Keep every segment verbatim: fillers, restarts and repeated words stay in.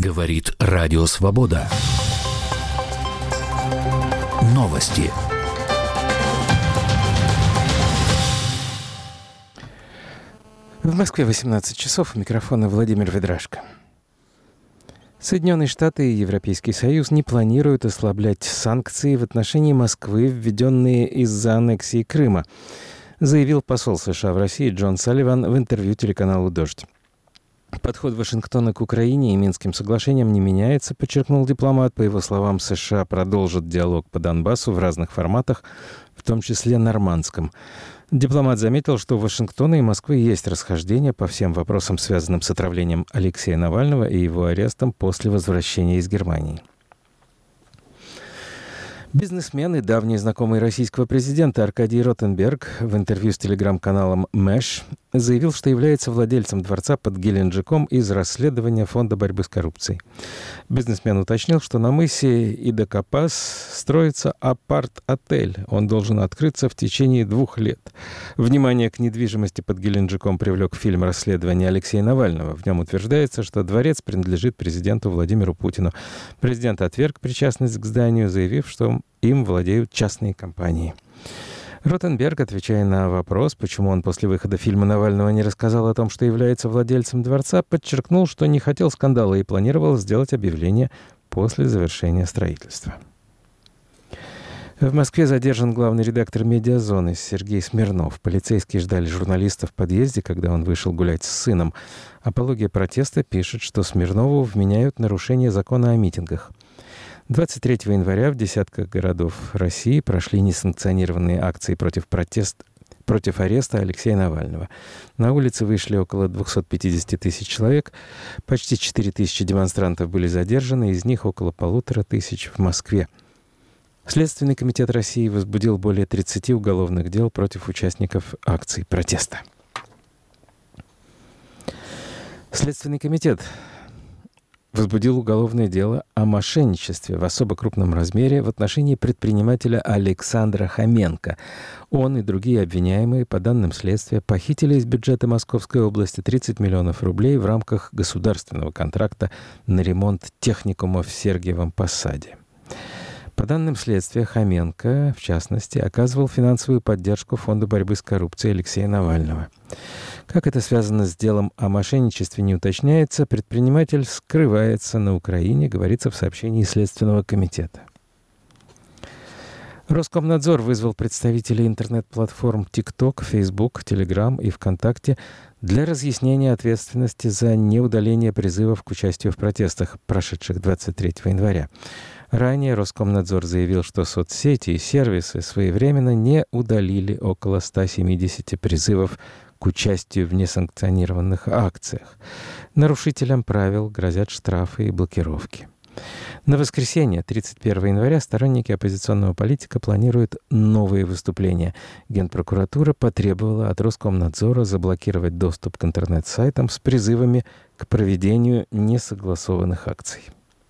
Говорит Радио Свобода. Новости. В Москве восемнадцать часов. У микрофона Владимир Ведрашко. Соединенные Штаты и Европейский Союз не планируют ослаблять санкции в отношении Москвы, введенные из-за аннексии Крыма, заявил посол США в России Джон Салливан в интервью телеканалу «Дождь». Подход Вашингтона к Украине и Минским соглашениям не меняется, подчеркнул дипломат. По его словам, США продолжат диалог по Донбассу в разных форматах, в том числе нормандском. Дипломат заметил, что у Вашингтона и Москвы есть расхождения по всем вопросам, связанным с отравлением Алексея Навального и его арестом после возвращения из Германии. Бизнесмен и давний знакомый российского президента Аркадий Ротенберг в интервью с телеграм-каналом Мэш заявил, что является владельцем дворца под Геленджиком из расследования Фонда борьбы с коррупцией. Бизнесмен уточнил, что на мысе Идакапас строится апарт-отель. Он должен открыться в течение двух лет. Внимание к недвижимости под Геленджиком привлек фильм расследования Алексея Навального. В нем утверждается, что дворец принадлежит президенту Владимиру Путину. Президент отверг причастность к зданию, заявив, что им владеют частные компании. Ротенберг, отвечая на вопрос, почему он после выхода фильма Навального не рассказал о том, что является владельцем дворца, подчеркнул, что не хотел скандала и планировал сделать объявление после завершения строительства. В Москве задержан главный редактор «Медиазоны» Сергей Смирнов. Полицейские ждали журналиста в подъезде, когда он вышел гулять с сыном. Апология протеста пишет, что Смирнову вменяют нарушение закона о митингах. двадцать третьего января в десятках городов России прошли несанкционированные акции против протест, против ареста Алексея Навального. На улицы вышли около двести пятьдесят тысяч человек. Почти четыре тысячи демонстрантов были задержаны, из них около полутора тысяч в Москве. Следственный комитет России возбудил более тридцати уголовных дел против участников акций протеста. Следственный комитет возбудил уголовное дело о мошенничестве в особо крупном размере в отношении предпринимателя Александра Хоменко. Он и другие обвиняемые, по данным следствия, похитили из бюджета Московской области тридцать миллионов рублей в рамках государственного контракта на ремонт техникума в Сергиевом Посаде. По данным следствия, Хоменко, в частности, оказывал финансовую поддержку Фонда борьбы с коррупцией Алексея Навального. Как это связано с делом о мошенничестве, не уточняется. Предприниматель скрывается на Украине, говорится в сообщении Следственного комитета. Роскомнадзор вызвал представителей интернет-платформ TikTok, Facebook, Telegram и ВКонтакте для разъяснения ответственности за неудаление призывов к участию в протестах, прошедших двадцать третьего января. Ранее Роскомнадзор заявил, что соцсети и сервисы своевременно не удалили около ста семидесяти призывов к участию в несанкционированных акциях. Нарушителям правил грозят штрафы и блокировки. На воскресенье, тридцать первого января, сторонники оппозиционного политика планируют новые выступления. Генпрокуратура потребовала от Роскомнадзора заблокировать доступ к интернет-сайтам с призывами к проведению несогласованных акций.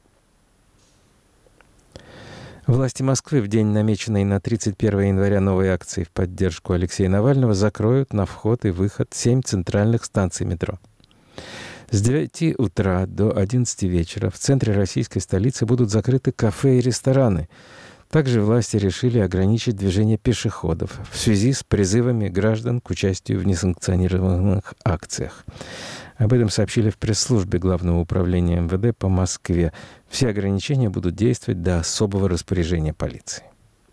Власти Москвы в день, намеченный на тридцать первого января новой акции в поддержку Алексея Навального, закроют на вход и выход семь центральных станций метро. С девяти утра до одиннадцати вечера в центре российской столицы будут закрыты кафе и рестораны. Также власти решили ограничить движение пешеходов в связи с призывами граждан к участию в несанкционированных акциях. Об этом сообщили в пресс-службе Главного управления эм вэ дэ по Москве. Все ограничения будут действовать до особого распоряжения полиции.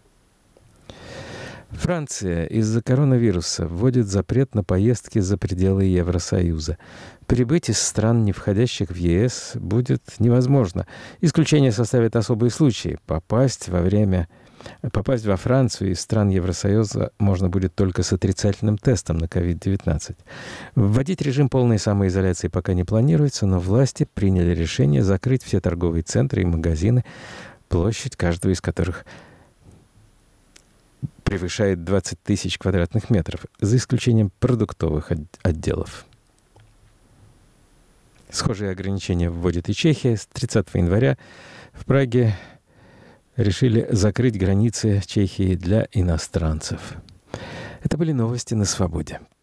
Франция из-за коронавируса вводит запрет на поездки за пределы Евросоюза. Прибыть из стран, не входящих в е эс, будет невозможно. Исключение составят особые случаи. Попасть во время... Попасть во Францию из стран Евросоюза можно будет только с отрицательным тестом на ковид девятнадцать. Вводить режим полной самоизоляции пока не планируется, но власти приняли решение закрыть все торговые центры и магазины, площадь каждого из которых превышает двадцать тысяч квадратных метров, за исключением продуктовых отделов. Схожие ограничения вводит и Чехия. С тридцатого января в Праге решили закрыть границы Чехии для иностранцев. Это были новости на Свободе.